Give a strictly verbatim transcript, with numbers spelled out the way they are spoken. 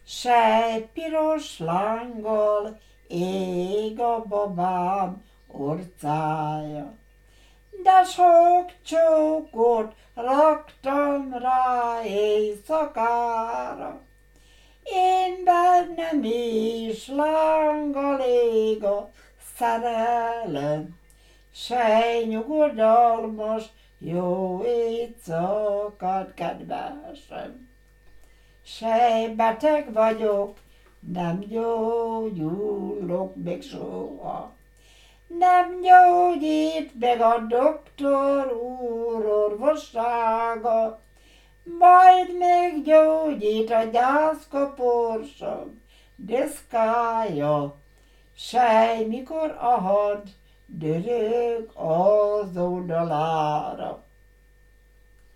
Sejpiros lánggal ég a babám orcája. De sok csókot raktam rá éjszakára, én bennem is lánggal ég a szerelem, sej nyugodalmas jó éjszakát, kedvesem. Sej beteg vagyok, nem gyógyulok még soha. Nem gyógyít meg a doktor úr orvossága, majd meggyógyít a gyászkaporsom deszkája. Sej mikor a had dörög az oldalára.